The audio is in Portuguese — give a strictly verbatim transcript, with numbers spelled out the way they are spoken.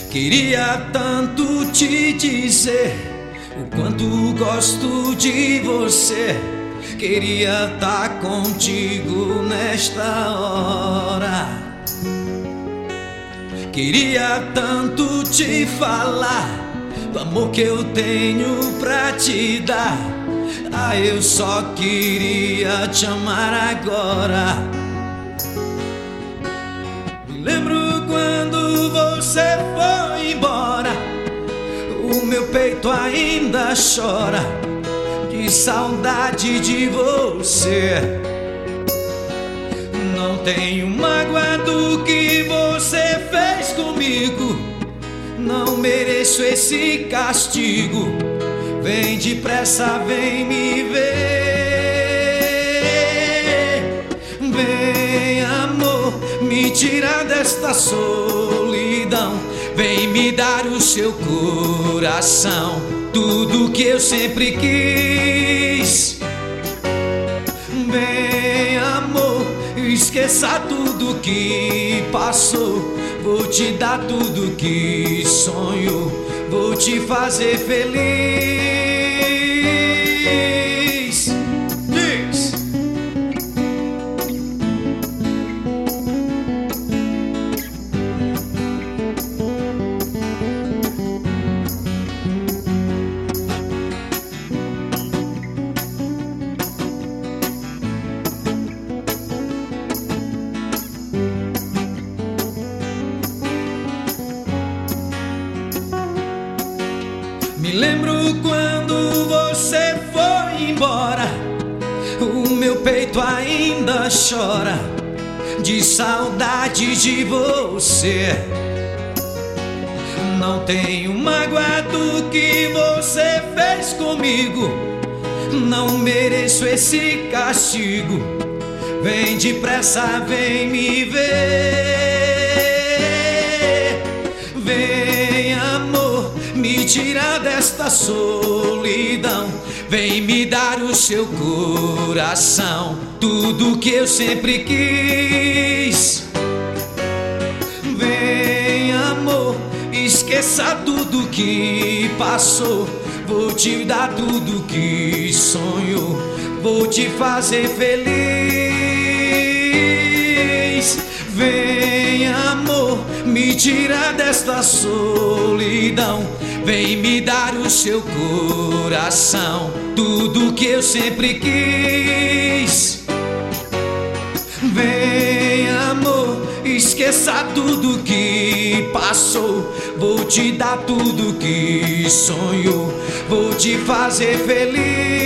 Queria tanto te dizer o quanto gosto de você. Queria estar contigo nesta hora. Queria tanto te falar do amor que eu tenho pra te dar. Ah, eu só queria te amar agora. Me lembro quando você foi embora, o meu peito ainda chora de saudade de você. Não tenho mágoa do que você fez comigo, não mereço esse castigo. Vem depressa, vem me ver. Vem, amor, me tirar desta solidão. Vem me dar o seu coração, tudo que eu sempre quis. Vem, amor, esqueça tudo que passou. Vou te dar tudo que sonho, vou te fazer feliz. Diz. Me lembro quando você foi embora, o meu peito ainda chora de saudade de você. Não tenho mágoa do que você fez comigo, não mereço esse castigo. Vem depressa, vem me ver. Vem, amor, me tirar desta solidão. Vem me dar o seu coração, tudo que eu sempre quis. Vem, amor, esqueça tudo que passou. Vou te dar tudo que sonho, vou te fazer feliz. Vem, amor, me tirar desta solidão. Vem me dar o seu coração, tudo que eu sempre quis. Vem, amor, esqueça tudo que passou. Vou te dar tudo que sonho, vou te fazer feliz.